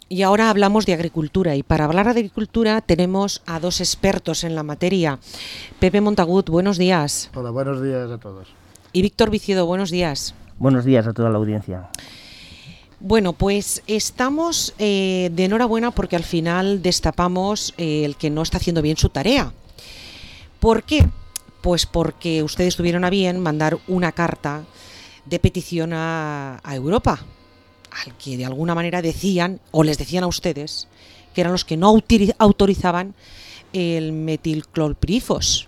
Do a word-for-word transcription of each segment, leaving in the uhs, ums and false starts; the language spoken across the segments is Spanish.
Y ahora hablamos de agricultura, y para hablar de agricultura tenemos a dos expertos en la materia. Pepe Montagut, buenos días. Hola, buenos días a todos. Y Víctor Viciedo, buenos días. Buenos días a toda la audiencia. Bueno, pues estamos eh, de enhorabuena porque al final destapamos eh, el que no está haciendo bien su tarea. ¿Por qué? Pues porque ustedes tuvieron a bien mandar una carta de petición a, a Europa, al que de alguna manera decían, o les decían a ustedes, que eran los que no autorizaban el metilclorpirifos.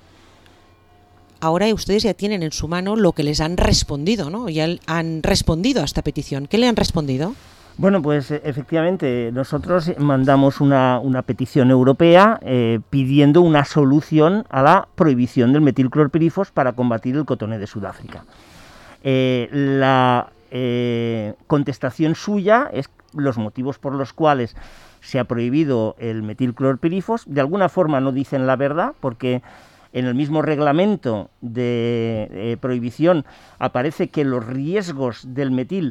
Ahora ustedes ya tienen en su mano lo que les han respondido, ¿no? Ya han respondido a esta petición. ¿Qué le han respondido? Bueno, pues efectivamente nosotros mandamos una, una petición europea eh, pidiendo una solución a la prohibición del metilclorpirifos para combatir el cotoné de Sudáfrica. Eh, la eh, contestación suya es los motivos por los cuales se ha prohibido el metilclorpirifos. De alguna forma no dicen la verdad, porque en el mismo reglamento de eh, prohibición aparece que los riesgos del metil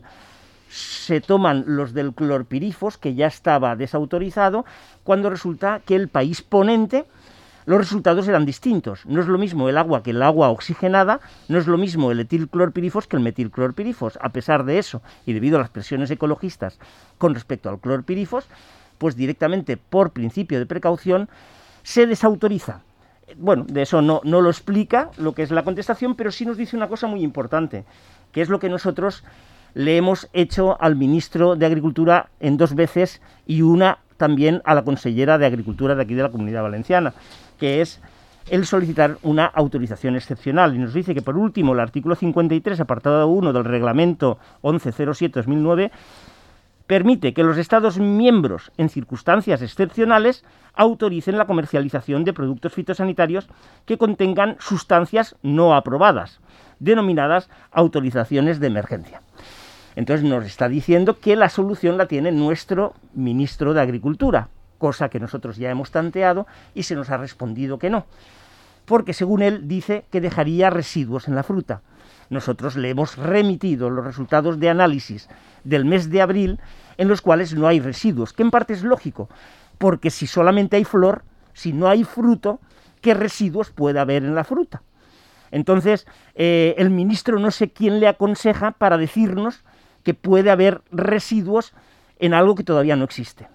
se toman los del clorpirifos, que ya estaba desautorizado, cuando resulta que el país ponente los resultados eran distintos. No es lo mismo el agua que el agua oxigenada, no es lo mismo el etilclorpirifos que el metilclorpirifos. A pesar de eso, y debido a las presiones ecologistas con respecto al clorpirifos, pues directamente por principio de precaución se desautoriza. Bueno, de eso no, no lo explica lo que es la contestación, pero sí nos dice una cosa muy importante, que es lo que nosotros le hemos hecho al ministro de Agricultura en dos veces y una también a la consellera de Agricultura de aquí de la Comunidad Valenciana, que es el solicitar una autorización excepcional. Y nos dice que, por último, el artículo cincuenta y tres, apartado uno del reglamento once cero siete dos mil nueve, permite que los Estados miembros, en circunstancias excepcionales, autoricen la comercialización de productos fitosanitarios que contengan sustancias no aprobadas, denominadas autorizaciones de emergencia. Entonces nos está diciendo que la solución la tiene nuestro ministro de Agricultura, cosa que nosotros ya hemos tanteado y se nos ha respondido que no, porque según él dice que dejaría residuos en la fruta. Nosotros le hemos remitido los resultados de análisis del mes de abril en los cuales no hay residuos, que en parte es lógico, porque si solamente hay flor, si no hay fruto, ¿qué residuos puede haber en la fruta? Entonces, eh, el ministro no sé quién le aconseja para decirnos que puede haber residuos en algo que todavía no existe.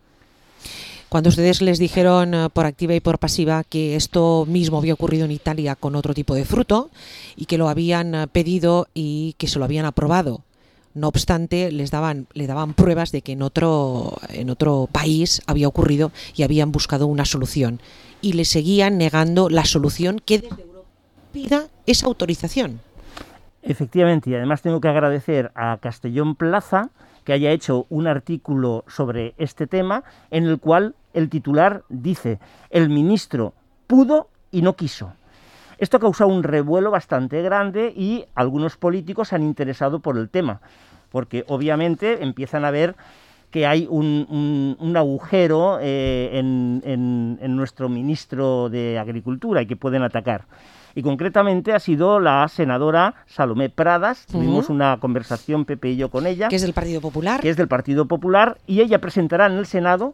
Cuando ustedes les dijeron uh, por activa y por pasiva que esto mismo había ocurrido en Italia con otro tipo de fruto y que lo habían uh, pedido y que se lo habían aprobado, no obstante les daban, le daban pruebas de que en otro, en otro país había ocurrido y habían buscado una solución y le seguían negando la solución que desde Europa pida esa autorización. Efectivamente, y además tengo que agradecer a Castellón Plaza que haya hecho un artículo sobre este tema en el cual el titular dice: el ministro pudo y no quiso. Esto ha causado un revuelo bastante grande y algunos políticos se han interesado por el tema, porque obviamente empiezan a ver que hay un, un, un agujero eh, en, en, en nuestro ministro de Agricultura y que pueden atacar. Y concretamente ha sido la senadora Salomé Pradas. Uh-huh. Tuvimos una conversación Pepe y yo con ella. Que es del Partido Popular. Que es del Partido Popular, y ella presentará en el Senado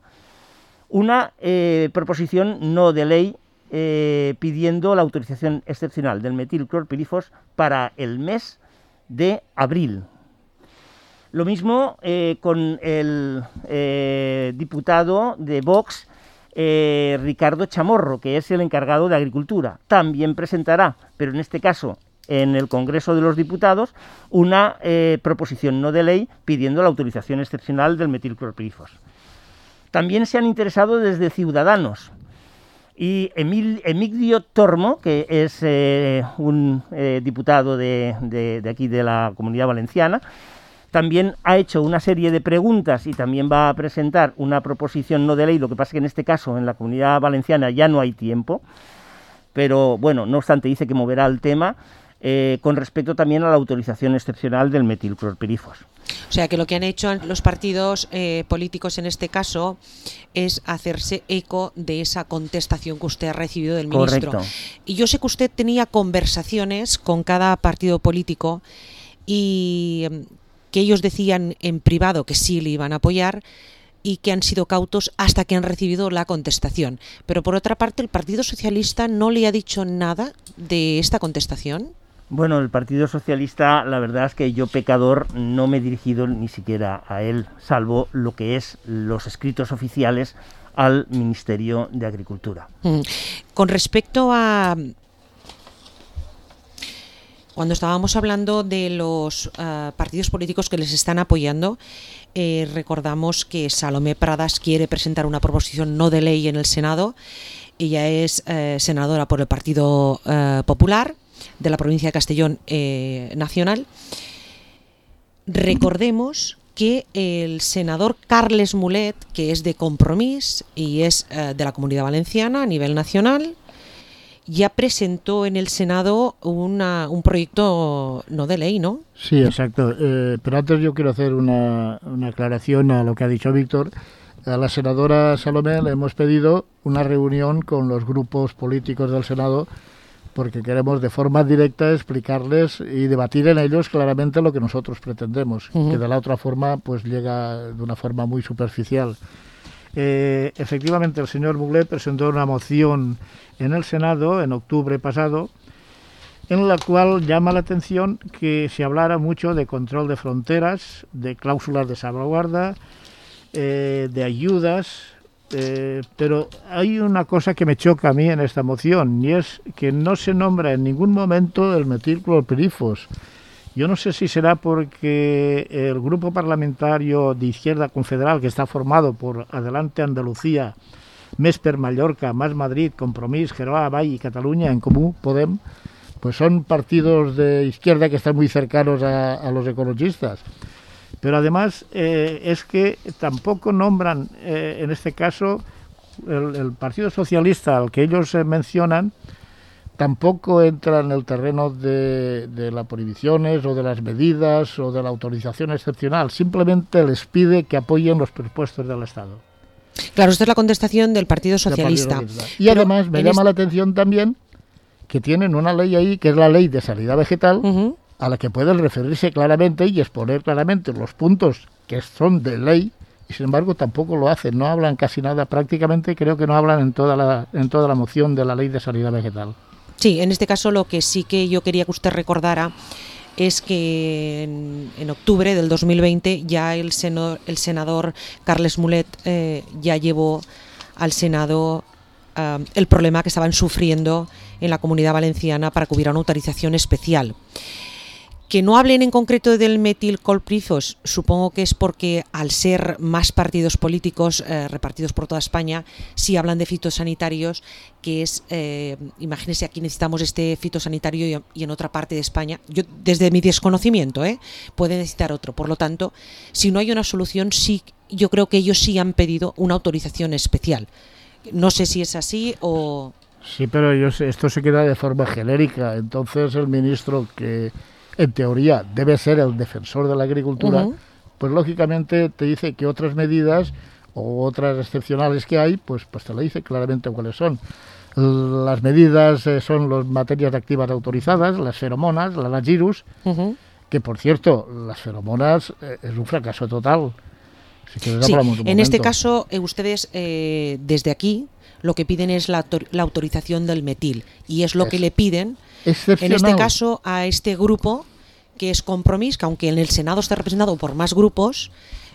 una eh, proposición no de ley eh, pidiendo la autorización excepcional del metilclorpirifos para el mes de abril. Lo mismo eh, con el eh, diputado de Vox, Eh, Ricardo Chamorro, que es el encargado de Agricultura. También presentará, pero en este caso en el Congreso de los Diputados, una eh, proposición no de ley pidiendo la autorización excepcional del metilclorpirifos. También se han interesado desde Ciudadanos, y Emil, Emigdio Tormo, que es eh, un eh, diputado de, de, de aquí de la Comunidad Valenciana, también ha hecho una serie de preguntas y también va a presentar una proposición no de ley. Lo que pasa es que en este caso en la Comunidad Valenciana ya no hay tiempo, pero bueno, no obstante dice que moverá el tema eh, con respecto también a la autorización excepcional del metilclorpirifos. O sea que lo que han hecho los partidos eh, políticos en este caso es hacerse eco de esa contestación que usted ha recibido del ministro. Correcto. Y yo sé que usted tenía conversaciones con cada partido político y que ellos decían en privado que sí le iban a apoyar y que han sido cautos hasta que han recibido la contestación. Pero por otra parte, ¿el Partido Socialista no le ha dicho nada de esta contestación? Bueno, el Partido Socialista, la verdad es que yo, pecador, no me he dirigido ni siquiera a él, salvo lo que es los escritos oficiales al Ministerio de Agricultura. Mm. Con respecto a... Cuando estábamos hablando de los uh, partidos políticos que les están apoyando, eh, recordamos que Salomé Pradas quiere presentar una proposición no de ley en el Senado. Ella es eh, senadora por el Partido eh, Popular de la provincia de Castellón eh, Nacional. Recordemos que el senador Carles Mulet, que es de Compromís y es eh, de la Comunidad Valenciana a nivel nacional, ya presentó en el Senado una, un proyecto no de ley, ¿no? Sí, exacto. Eh, pero antes yo quiero hacer una, una aclaración a lo que ha dicho Víctor. A la senadora Salomé le hemos pedido una reunión con los grupos políticos del Senado porque queremos de forma directa explicarles y debatir en ellos claramente lo que nosotros pretendemos, uh-huh. que de la otra forma pues llega de una forma muy superficial. Eh, efectivamente, el señor Mulet presentó una moción en el Senado en octubre pasado, en la cual llama la atención que se hablara mucho de control de fronteras, de cláusulas de salvaguarda, eh, de ayudas, eh, pero hay una cosa que me choca a mí en esta moción, y es que no se nombra en ningún momento el metilclorpirifos. Yo no sé si será porque el grupo parlamentario de Izquierda Confederal, que está formado por Adelante Andalucía, Més per Mallorca, Más Madrid, Compromís, Geroa Vall y Cataluña en Comú Podem, pues son partidos de izquierda que están muy cercanos a, a los ecologistas. Pero además eh, es que tampoco nombran, eh, en este caso, el, el Partido Socialista al que ellos eh, mencionan, tampoco entra en el terreno de, de las prohibiciones o de las medidas o de la autorización excepcional. Simplemente les pide que apoyen los presupuestos del Estado. Claro, esta es la contestación del Partido Socialista. Partido Socialista. Y además me llama este... la atención también que tienen una ley ahí, que es la Ley de Sanidad Vegetal, uh-huh. a la que pueden referirse claramente y exponer claramente los puntos que son de ley, y sin embargo tampoco lo hacen, no hablan casi nada, prácticamente creo que no hablan en toda la, en toda la moción de la Ley de Sanidad Vegetal. Sí, en este caso lo que sí que yo quería que usted recordara es que en, en octubre del dos mil veinte ya el, seno, el senador Carles Mulet eh, ya llevó al Senado uh, el problema que estaban sufriendo en la Comunidad Valenciana para que hubiera una autorización especial. Que no hablen en concreto del metilclorpirifos, supongo que es porque al ser más partidos políticos eh, repartidos por toda España, sí hablan de fitosanitarios, que es, eh, imagínense, aquí necesitamos este fitosanitario y, y en otra parte de España, yo desde mi desconocimiento, eh, pueden necesitar otro. Por lo tanto, si no hay una solución, sí, yo creo que ellos sí han pedido una autorización especial. No sé si es así o... Sí, pero ellos, esto se queda de forma genérica, entonces el ministro que... en teoría debe ser el defensor de la agricultura, uh-huh. pues lógicamente te dice que otras medidas o otras excepcionales que hay, pues, pues te lo dice claramente cuáles son. Las medidas eh, son las materias activas autorizadas, las feromonas, las lagirus, uh-huh. que por cierto, las feromonas eh, es un fracaso total. Si quieres, sí, hablamos un en momento. Este caso, eh, ustedes eh, desde aquí lo que piden es la, la autorización del metil, y es lo es. que le piden en este caso a este grupo que es Compromís, que aunque en el Senado está representado por más grupos,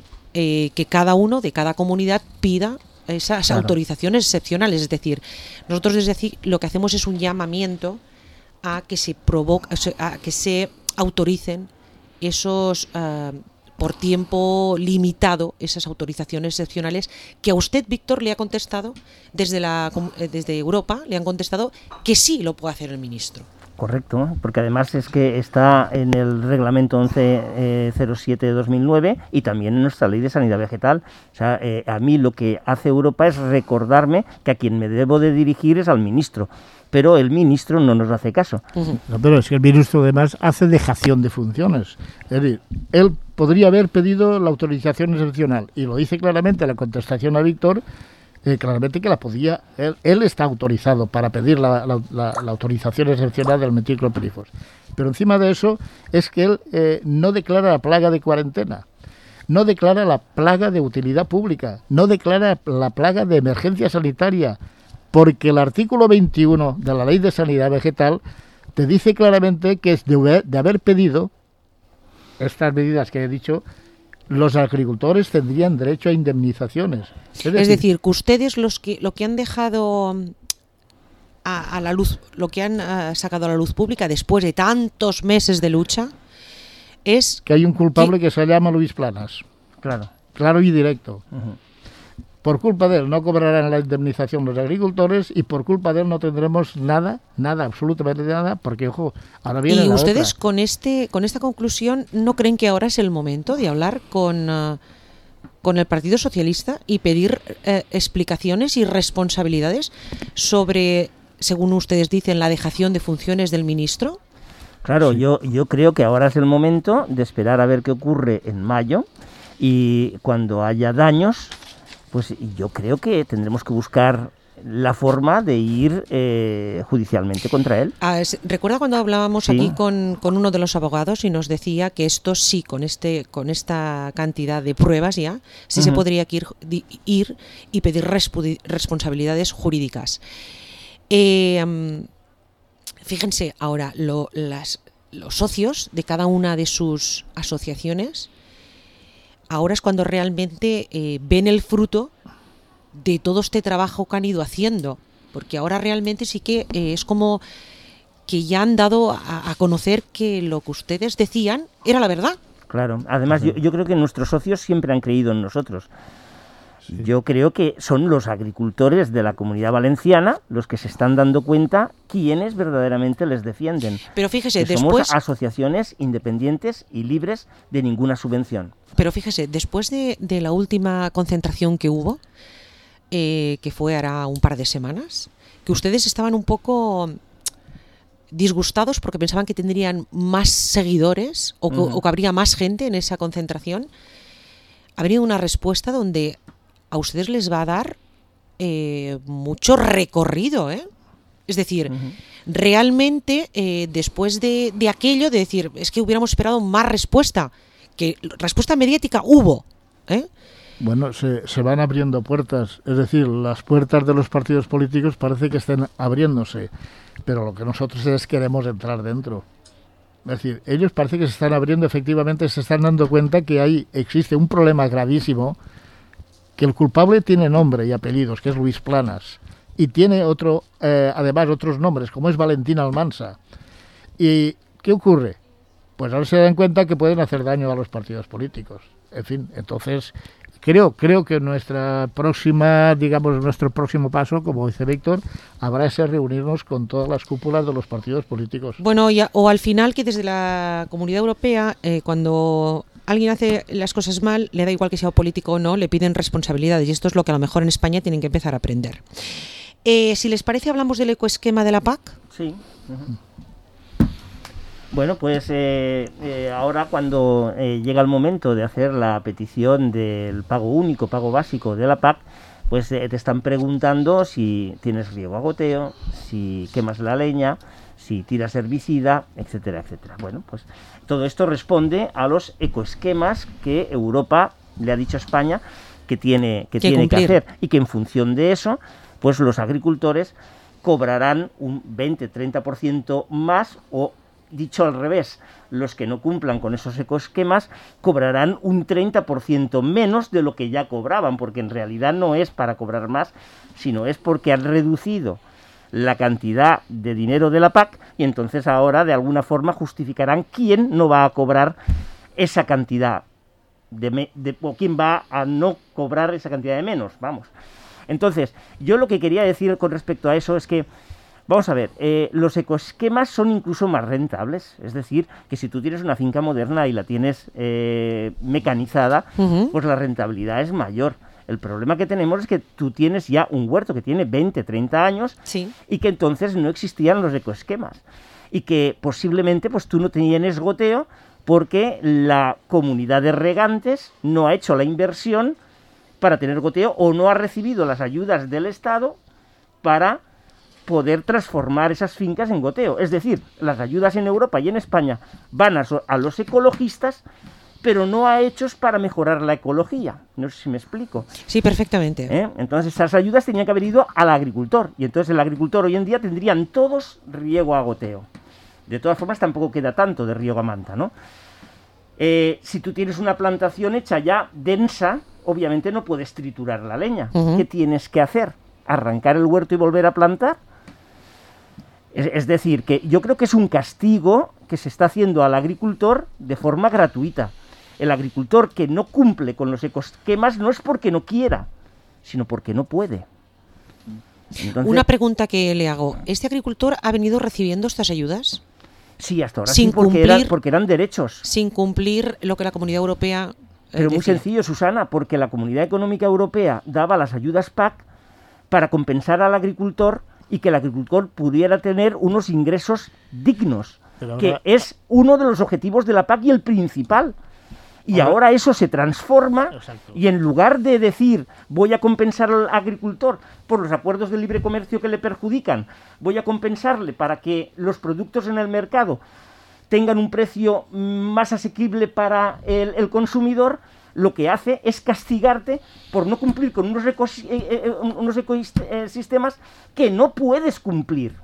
eh, que cada uno de cada comunidad pida esas claro. autorizaciones excepcionales. Es decir, nosotros desde aquí lo que hacemos es un llamamiento a que se provoque, a que se autoricen esos uh, por tiempo limitado, esas autorizaciones excepcionales, que a usted, Víctor, le ha contestado desde la desde Europa, le han contestado que sí lo puede hacer el ministro. Correcto, porque además es que está en el reglamento once cero siete de dos mil nueve y también en nuestra Ley de Sanidad Vegetal. O sea, eh, a mí lo que hace Europa es recordarme que a quien me debo de dirigir es al ministro, pero el ministro no nos hace caso. Uh-huh. No, pero es que el ministro además hace dejación de funciones. Es decir, él podría haber pedido la autorización excepcional y lo dice claramente en la contestación a Víctor, Eh, claramente que la podía, él, él está autorizado para pedir la, la, la, la autorización excepcional del metilclorpirifos. Pero encima de eso es que él eh, no declara la plaga de cuarentena, no declara la plaga de utilidad pública, no declara la plaga de emergencia sanitaria, porque el artículo veintiuno de la Ley de Sanidad Vegetal te dice claramente que es de, de haber pedido estas medidas que he dicho, los agricultores tendrían derecho a indemnizaciones. Es decir, es decir que ustedes los que lo que han dejado a, a la luz, lo que han uh, sacado a la luz pública después de tantos meses de lucha, es que hay un culpable que, que se llama Luis Planas. Claro. Claro y directo. Uh-huh. Por culpa de él no cobrarán la indemnización los agricultores y por culpa de él no tendremos nada, nada, absolutamente nada, porque, ojo, ahora viene ¿Y la ustedes otra. con este con esta conclusión no creen que ahora es el momento de hablar con, uh, con el Partido Socialista y pedir uh, explicaciones y responsabilidades sobre, según ustedes dicen, la dejación de funciones del ministro? Claro, sí. yo, yo creo que ahora es el momento de esperar a ver qué ocurre en mayo y cuando haya daños, pues yo creo que tendremos que buscar la forma de ir eh, judicialmente contra él. Ah, es, ¿recuerda cuando hablábamos sí. aquí con, con uno de los abogados y nos decía que esto sí, con este con esta cantidad de pruebas ya, sí uh-huh. se podría ir, ir y pedir respu- responsabilidades jurídicas? Eh, um, fíjense ahora, lo, las, los socios de cada una de sus asociaciones, ahora es cuando realmente eh, ven el fruto de todo este trabajo que han ido haciendo, porque ahora realmente sí que eh, es como que ya han dado a, a conocer que lo que ustedes decían era la verdad. Claro, además yo, yo creo que nuestros socios siempre han creído en nosotros. Sí. Yo creo que son los agricultores de la Comunidad Valenciana los que se están dando cuenta quiénes verdaderamente les defienden. Pero fíjese, que después... somos asociaciones independientes y libres de ninguna subvención. Pero fíjese, después de, de la última concentración que hubo, eh, que fue hará un par de semanas, que ustedes estaban un poco disgustados porque pensaban que tendrían más seguidores o, uh-huh. o que habría más gente en esa concentración, ha venido una respuesta donde a ustedes les va a dar eh, mucho recorrido, ¿eh? Es decir, uh-huh. realmente eh, después de, de aquello, de decir, es que hubiéramos esperado más respuesta, que respuesta mediática hubo, ¿eh? Bueno, se, se van abriendo puertas, es decir, las puertas de los partidos políticos parece que estén abriéndose, pero lo que nosotros es queremos entrar dentro. Es decir, ellos parece que se están abriendo, efectivamente se están dando cuenta que hay existe un problema gravísimo, que el culpable tiene nombre y apellidos, que es Luis Planas, y tiene otro, eh, además otros nombres, como es Valentín Almansa. ¿Y qué ocurre? Pues ahora se dan cuenta que pueden hacer daño a los partidos políticos. En fin, entonces creo creo que nuestra próxima, digamos, nuestro próximo paso, como dice Víctor, habrá de ser reunirnos con todas las cúpulas de los partidos políticos. Bueno, ya, o al final que desde la Comunidad Europea, eh, cuando alguien hace las cosas mal, le da igual que sea político o no, le piden responsabilidades, y esto es lo que a lo mejor en España tienen que empezar a aprender. Eh, si les parece, hablamos del ecoesquema de la P A C. Sí. Uh-huh. Bueno, pues eh, eh, ahora cuando eh, llega el momento de hacer la petición del pago único, pago básico de la P A C, pues eh, te están preguntando si tienes riego a goteo, si quemas la leña, si tiras herbicida, etcétera, etcétera. Bueno, pues todo esto responde a los ecoesquemas que Europa le ha dicho a España que tiene que, tiene que hacer, y que en función de eso, pues los agricultores cobrarán un veinte a treinta por ciento más, o dicho al revés, los que no cumplan con esos ecoesquemas cobrarán un treinta por ciento menos de lo que ya cobraban, porque en realidad no es para cobrar más, sino es porque han reducido la cantidad de dinero de la P A C, y entonces ahora de alguna forma justificarán quién no va a cobrar esa cantidad de, me, de o quién va a no cobrar esa cantidad de menos, vamos. Entonces, yo lo que quería decir con respecto a eso es que, vamos a ver, eh, los ecoesquemas son incluso más rentables, es decir, que si tú tienes una finca moderna y la tienes eh, mecanizada, uh-huh. pues la rentabilidad es mayor. El problema que tenemos es que tú tienes ya un huerto que tiene veinte, treinta años, sí. y que entonces no existían los ecoesquemas, y que posiblemente pues tú no tienes goteo porque la comunidad de regantes no ha hecho la inversión para tener goteo, o no ha recibido las ayudas del Estado para poder transformar esas fincas en goteo. Es decir, las ayudas en Europa y en España van a, so- a los ecologistas, pero no a hechos para mejorar la ecología. No sé si me explico. Sí, perfectamente. ¿Eh? Entonces esas ayudas tenían que haber ido al agricultor, y entonces el agricultor hoy en día tendrían todos riego a goteo. De todas formas tampoco queda tanto de riego a manta, ¿no? Eh, si tú tienes una plantación hecha ya densa, obviamente no puedes triturar la leña. Uh-huh. ¿Qué tienes que hacer? ¿Arrancar el huerto y volver a plantar? Es, es decir, que yo creo que es un castigo que se está haciendo al agricultor de forma gratuita. El agricultor que no cumple con los ecosquemas no es porque no quiera, sino porque no puede. Entonces, una pregunta que le hago. ¿Este agricultor ha venido recibiendo estas ayudas? Sí, hasta ahora sin sí, porque, cumplir, eran, porque eran derechos. Sin cumplir lo que la Comunidad Europea eh, Pero muy decía. sencillo, Susana, porque la Comunidad Económica Europea daba las ayudas P A C para compensar al agricultor y que el agricultor pudiera tener unos ingresos dignos, ahora, que es uno de los objetivos de la P A C y el principal. Y ahora, ahora eso se transforma. Exacto. Y en lugar de decir voy a compensar al agricultor por los acuerdos de libre comercio que le perjudican, voy a compensarle para que los productos en el mercado tengan un precio más asequible para el, el consumidor, lo que hace es castigarte por no cumplir con unos, ecos, eh, eh, unos ecosistemas que no puedes cumplir.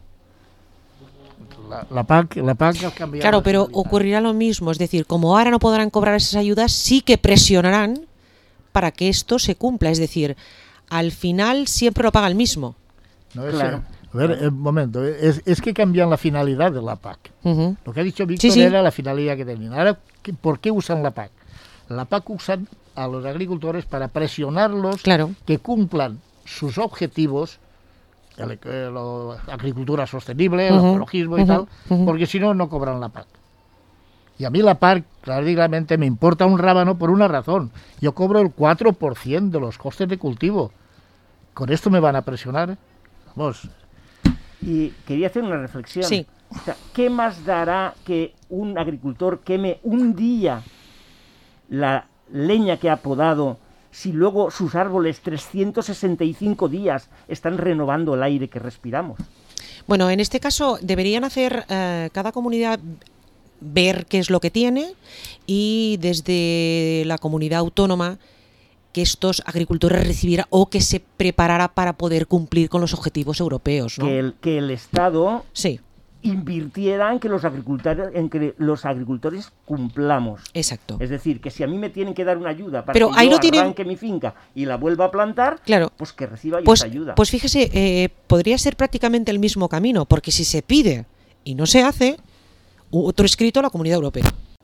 La, la P A C, la P A C ha cambiado. Claro, pero ocurrirá lo mismo, es decir, como ahora no podrán cobrar esas ayudas, sí que presionarán para que esto se cumpla, es decir, al final siempre lo paga el mismo. No, es, claro. A ver, un momento, es, es que cambian la finalidad de la P A C. Uh-huh. Lo que ha dicho Víctor sí, sí. era la finalidad que tenían. Ahora, ¿por qué usan la P A C? La P A C usan a los agricultores para presionarlos claro. que cumplan sus objetivos, la agricultura sostenible, uh-huh, el ecologismo uh-huh, y tal, uh-huh. porque si no, no cobran la P A C. Y a mí la P A C, claramente, me importa un rábano por una razón. Yo cobro el cuatro por ciento de los costes de cultivo. ¿Con esto me van a presionar? Vamos. Y quería hacer una reflexión. Sí. O sea, ¿qué más dará que un agricultor queme un día la leña que ha podado si luego sus árboles trescientos sesenta y cinco días están renovando el aire que respiramos? Bueno, en este caso deberían hacer eh, cada comunidad ver qué es lo que tiene y desde la comunidad autónoma que estos agricultores recibieran o que se preparara para poder cumplir con los objetivos europeos, ¿no? Que el, que el Estado sí. invirtiera en que los agricultores en que los agricultores cumplamos. Exacto. Es decir, que si a mí me tienen que dar una ayuda para Pero que ahí yo lo tienen... arranque mi finca y la vuelva a plantar, claro. pues que reciba yo pues, esa ayuda. Pues fíjese, eh, podría ser prácticamente el mismo camino, porque si se pide y no se hace, otro escrito a la Comunidad Europea.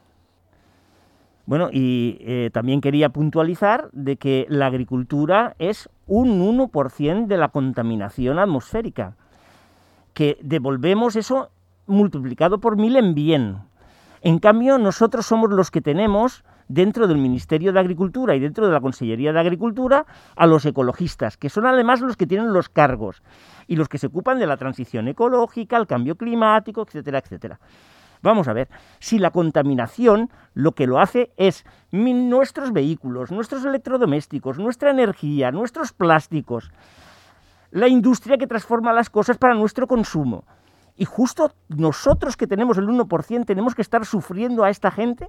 Bueno, y eh, también quería puntualizar de que la agricultura es un uno por ciento de la contaminación atmosférica, que devolvemos eso multiplicado por mil en bien. En cambio, nosotros somos los que tenemos dentro del Ministerio de Agricultura y dentro de la Consellería de Agricultura a los ecologistas, que son además los que tienen los cargos y los que se ocupan de la transición ecológica, el cambio climático, etcétera, etcétera. Vamos a ver, si la contaminación lo que lo hace es mi, nuestros vehículos, nuestros electrodomésticos, nuestra energía, nuestros plásticos, la industria que transforma las cosas para nuestro consumo. Y justo nosotros que tenemos el uno por ciento tenemos que estar sufriendo a esta gente.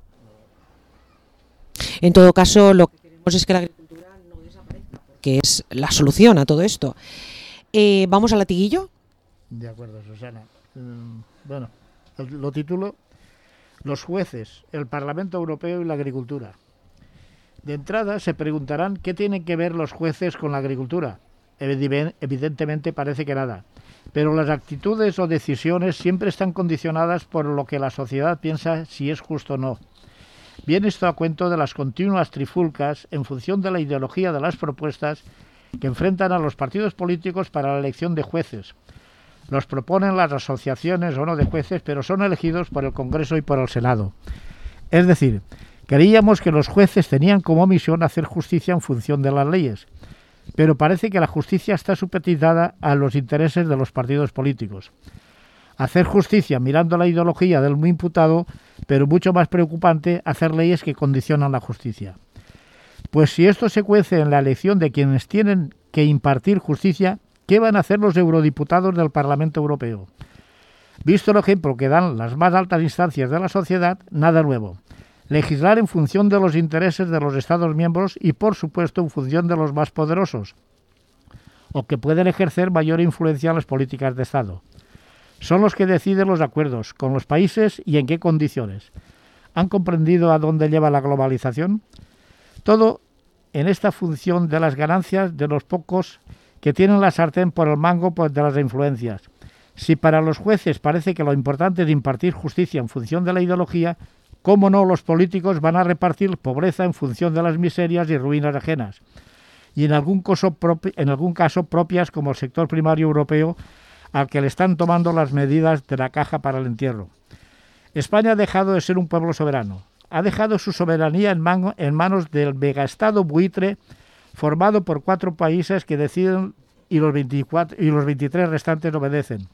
En todo caso, lo que queremos es que la agricultura no desaparezca, que es la solución a todo esto. Eh, ¿Vamos al latiguillo? De acuerdo, Susana. Um, bueno... Lo titulo, los jueces, el Parlamento Europeo y la agricultura. De entrada se preguntarán qué tienen que ver los jueces con la agricultura. Evidentemente parece que nada, pero las actitudes o decisiones siempre están condicionadas por lo que la sociedad piensa si es justo o no. Viene esto a cuento de las continuas trifulcas en función de la ideología de las propuestas que enfrentan a los partidos políticos para la elección de jueces. Los proponen las asociaciones o no de jueces, pero son elegidos por el Congreso y por el Senado. Es decir, creíamos que los jueces tenían como misión hacer justicia en función de las leyes, pero parece que la justicia está supeditada a los intereses de los partidos políticos. Hacer justicia mirando la ideología del imputado, pero mucho más preocupante, hacer leyes que condicionan la justicia. Pues si esto se cuece en la elección de quienes tienen que impartir justicia, ¿qué van a hacer los eurodiputados del Parlamento Europeo? Visto el ejemplo que dan las más altas instancias de la sociedad, nada nuevo. legislar en función de los intereses de los Estados miembros y, por supuesto, en función de los más poderosos, o que pueden ejercer mayor influencia en las políticas de Estado. Son los que deciden los acuerdos con los países y en qué condiciones. ¿Han comprendido a dónde lleva la globalización? Todo en esta función de las ganancias de los pocos que tienen la sartén por el mango de las influencias. Si para los jueces parece que lo importante es impartir justicia en función de la ideología, ¿cómo no los políticos van a repartir pobreza en función de las miserias y ruinas ajenas? Y en algún caso, propi- en algún caso propias como el sector primario europeo, al que le están tomando las medidas de la caja para el entierro. España ha dejado de ser un pueblo soberano. Ha dejado su soberanía en, man- en manos del megaestado buitre formado por cuatro países que deciden y los, veinticuatro, y los veintitrés restantes obedecen.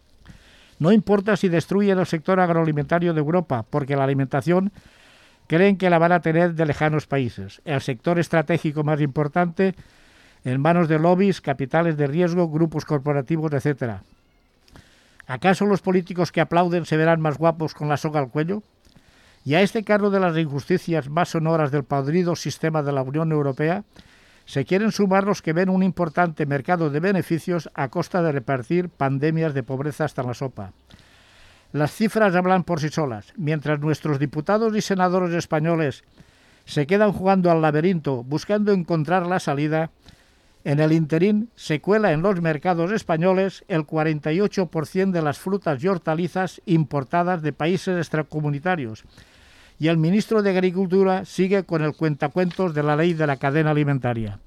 No importa si destruyen el sector agroalimentario de Europa, porque la alimentación creen que la van a tener de lejanos países. El sector estratégico más importante en manos de lobbies, capitales de riesgo, grupos corporativos, etcétera. ¿Acaso los políticos que aplauden se verán más guapos con la soga al cuello? Y a este cargo de las injusticias más sonoras del podrido sistema de la Unión Europea se quieren sumar los que ven un importante mercado de beneficios a costa de repartir pandemias de pobreza hasta la sopa. Las cifras hablan por sí solas. Mientras nuestros diputados y senadores españoles se quedan jugando al laberinto buscando encontrar la salida, en el interín se cuela en los mercados españoles el cuarenta y ocho por ciento de las frutas y hortalizas importadas de países extracomunitarios. Y el ministro de Agricultura sigue con el cuentacuentos de la ley de la cadena alimentaria.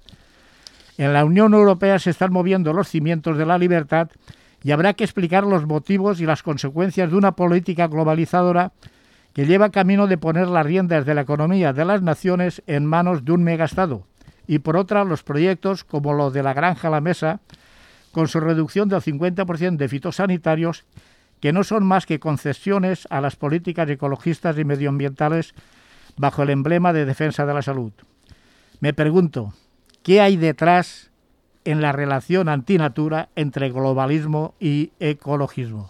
En la Unión Europea se están moviendo los cimientos de la libertad y habrá que explicar los motivos y las consecuencias de una política globalizadora que lleva camino de poner las riendas de la economía de las naciones en manos de un megaestado, y por otra los proyectos como lo de la granja a la mesa, con su reducción del cincuenta por ciento de fitosanitarios, que no son más que concesiones a las políticas ecologistas y medioambientales bajo el emblema de defensa de la salud. Me pregunto, ¿qué hay detrás en la relación antinatura entre globalismo y ecologismo?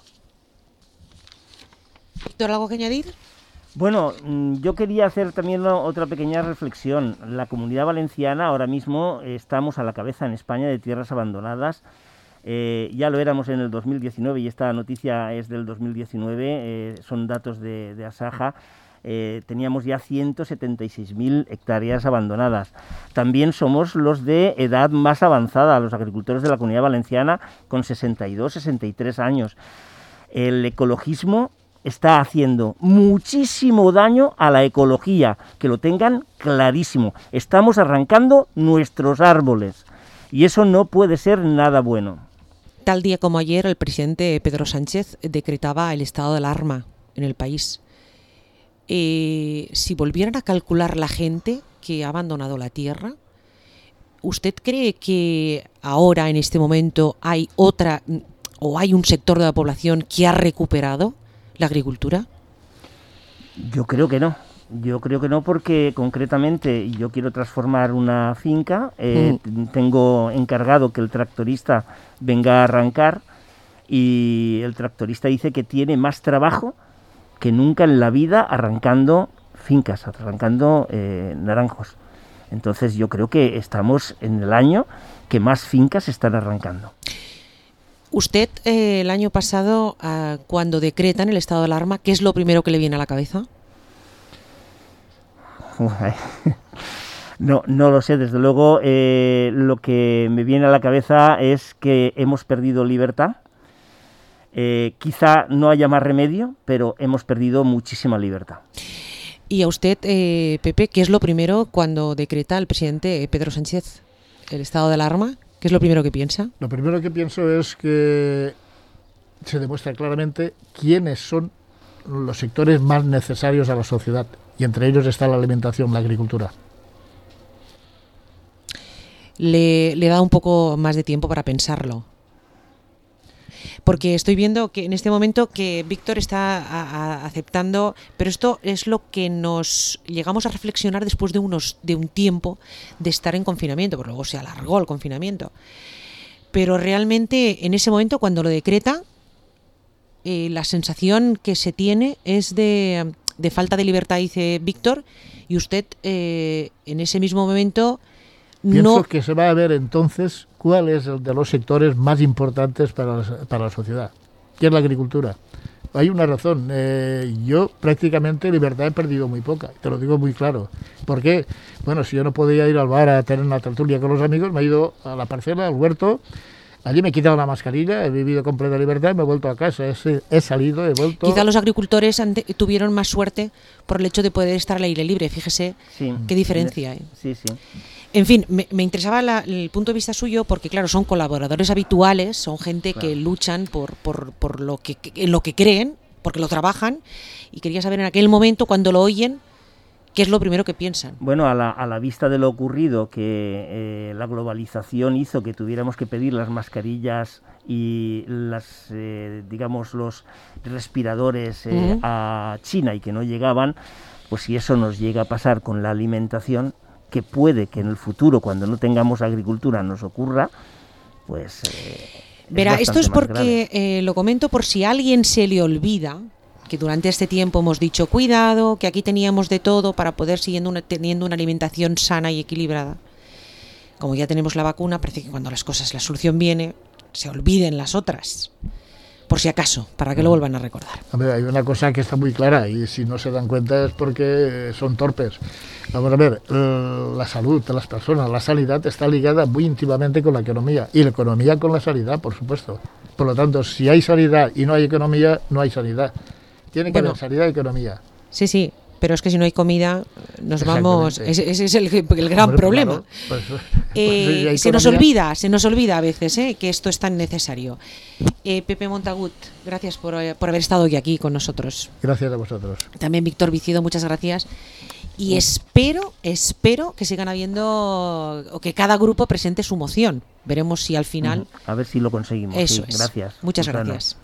Víctor, ¿algo que añadir? Bueno, yo quería hacer también otra pequeña reflexión. La Comunidad Valenciana, ahora mismo estamos a la cabeza en España de tierras abandonadas. Eh, ya lo éramos en el dos mil diecinueve y esta noticia es del dos mil diecinueve, eh, son datos de, de Asaja. Eh, teníamos ya ciento setenta y seis mil hectáreas abandonadas. También somos los de edad más avanzada, los agricultores de la Comunidad Valenciana, con sesenta y dos, sesenta y tres años. El ecologismo está haciendo muchísimo daño a la ecología, que lo tengan clarísimo. Estamos arrancando nuestros árboles y eso no puede ser nada bueno. Tal día como ayer, el presidente Pedro Sánchez decretaba el estado de alarma en el país. Eh, si volvieran a calcular la gente que ha abandonado la tierra, ¿usted cree que ahora, en este momento, hay otra o hay un sector de la población que ha recuperado la agricultura? Yo creo que no. Yo creo que no, porque concretamente yo quiero transformar una finca, eh, mm. tengo encargado que el tractorista venga a arrancar y el tractorista dice que tiene más trabajo que nunca en la vida arrancando fincas, arrancando eh, naranjos. Entonces yo creo que estamos en el año que más fincas están arrancando. Usted, eh, el año pasado, eh, cuando decretan el estado de alarma, ¿qué es lo primero que le viene a la cabeza? No, no lo sé, desde luego eh, lo que me viene a la cabeza es que hemos perdido libertad. Eh, quizá no haya más remedio, pero hemos perdido muchísima libertad. Y a usted, eh, Pepe, ¿qué es lo primero cuando decreta el presidente Pedro Sánchez el estado de alarma? ¿Qué es lo primero que piensa? Lo primero que pienso es que se demuestra claramente quiénes son los sectores más necesarios a la sociedad, y entre ellos está la alimentación, la agricultura. Le, le da un poco más de tiempo para pensarlo. Porque estoy viendo que en este momento que Víctor está a, a, aceptando, pero esto es lo que nos llegamos a reflexionar después de unos de un tiempo de estar en confinamiento, porque luego se alargó el confinamiento. Pero realmente en ese momento, cuando lo decreta, eh, la sensación que se tiene es de de falta de libertad, dice Víctor, y usted eh, en ese mismo momento Pienso no... que se va a ver entonces cuál es el de los sectores más importantes para la, para la sociedad, que es la agricultura. Hay una razón, eh, yo prácticamente libertad he perdido muy poca, te lo digo muy claro. ¿Por qué? Bueno, si yo no podía ir al bar a tener una tertulia con los amigos, me he ido a la parcela, al huerto, allí me he quitado la mascarilla, he vivido completa libertad y me he vuelto a casa, he, he salido, he vuelto... Quizá los agricultores ante, tuvieron más suerte por el hecho de poder estar al aire libre, fíjese sí, qué diferencia. ¿eh? Sí, sí. En fin, me, me interesaba la, el punto de vista suyo porque, claro, son colaboradores habituales, son gente Claro. que luchan por, por, por lo que, en lo que creen, porque lo trabajan, y quería saber en aquel momento, cuando lo oyen, qué es lo primero que piensan. Bueno, a la, a la vista de lo ocurrido, que eh, la globalización hizo que tuviéramos que pedir las mascarillas y las, eh, digamos, los respiradores eh, Uh-huh. a China y que no llegaban, pues si eso nos llega a pasar con la alimentación, que puede que en el futuro, cuando no tengamos agricultura, nos ocurra, pues... Eh, Verá, esto es porque, eh, lo comento por si a alguien se le olvida, que durante este tiempo hemos dicho, cuidado, que aquí teníamos de todo para poder seguir una, teniendo una alimentación sana y equilibrada. Como ya tenemos la vacuna, parece que cuando las cosas, la solución viene, se olviden las otras. Por si acaso, para que lo vuelvan a recordar. Hombre, hay una cosa que está muy clara y si no se dan cuenta es porque son torpes. Vamos a ver, la salud de las personas, la sanidad está ligada muy íntimamente con la economía y la economía con la sanidad, por supuesto. Por lo tanto, si hay sanidad y no hay economía, no hay sanidad. Tiene que Bueno, haber sanidad y economía. Sí, sí, pero es que si no hay comida, nos vamos... Ese, ese es el, el gran Hombre, problema. claro, pues, pues, Eh, si hay se nos economía- olvida, se nos olvida a veces eh, que esto es tan necesario. Eh, Pepe Montagut, gracias por, eh, por haber estado hoy aquí con nosotros. Gracias a vosotros. También Víctor Vicido, muchas gracias. Y espero, espero que sigan habiendo, o que cada grupo presente su moción. Veremos si al final... A ver si lo conseguimos. Eso sí, es. Gracias. Muchas Susana. gracias.